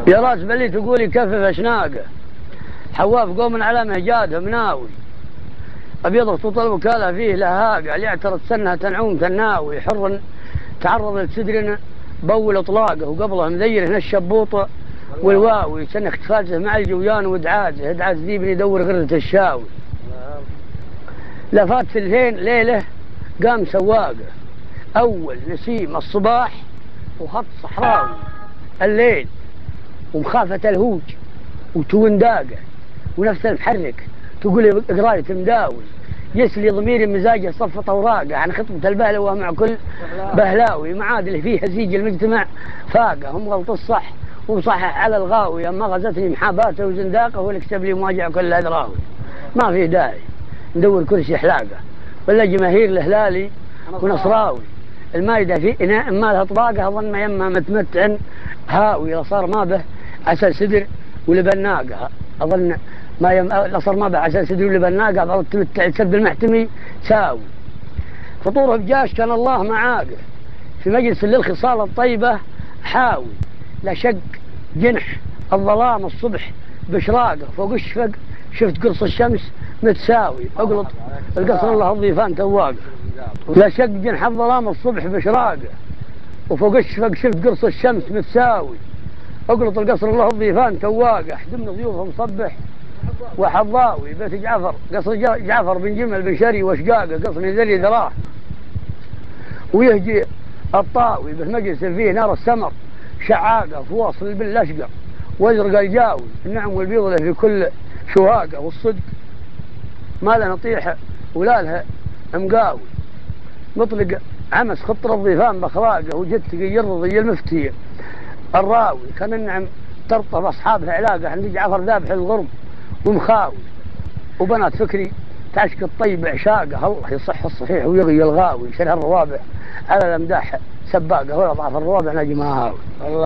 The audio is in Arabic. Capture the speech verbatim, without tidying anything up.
يا راس بلي تقولي كفف اشناقه حواف قوم على مهجاده مناوي ابيض خطوط الوكاله فيه لهاقه ليعترض سنها تنعوم تناوي حر تعرض لسدر بول اطلاقه وقبله مذير هنا الشبوطه والواوي سنه اختفاجه مع الجويان ودعازه ادعاز ذيب يدور غرة الشاوي. لفات ثلثين ليله قام سواقه اول نسيم الصباح وخط صحراوي الليل ومخافة الهوج وتونداقه ونفس المحرك تقول قراية مداوي يسلي ضميري مزاجه صفة اوراقه عن خطبة البهلوة مع كل بهلاوي معادل فيه هزيج المجتمع فاقه هم غلط الصح ومصحح على الغاوي اما غزتني محاباته وزنداقه والكتب لي مواجع كل هدراوي. ما في داعي ندور كرسي حلاقه ولا جماهير الهلالي ونصراوي المايدة في إناء ما لها طباقة أظن ما يما متمتع هاوي صار ما به عسل سدر ولبناقة أظن ما يم صار ما به عسل سدر ولبناقة بعض تمتع سد المحتمي ساوي فطوره بجاش كان الله معاقه في مجلس للخصال الطيبة حاوي لا شق جنح الظلام الصبح بشراقه فوق الشفق شفت قرص الشمس متساوي اقلط القصر الله الضيفان تواقه لا شق جنح الظلام الصبح بشراقه وفوق الشفق شفت قرص الشمس متساوي اقلط القصر الله الضيفان تواقه حدمنا ضيوفه مصبح وحضاوي بيت جعفر قصر جعفر بن جمل بن شري وشقاقه قصر ذري ذراه ويهجي الطاوي بالمجلس فيه نار السمر شعاقه في وصل بالاشقر وازرق الجاوي النعم والبيض له في كل شواقه والصدق ما له نطيحه ولا لها مقاوي مطلق عمس خطر الضيفان بخلاقه وجدت يرضي ضي المفتي الراوي كان النعم ترطب اصحابها علاقه عند جعفر ذابح الغرب ومخاوي وبنات فكري تعشق الطيب عشاقه الله يصح الصحيح ويغي الغاوي شرها الروابع على الامداح سباقه ويضعف الروابع نجمها هاوي.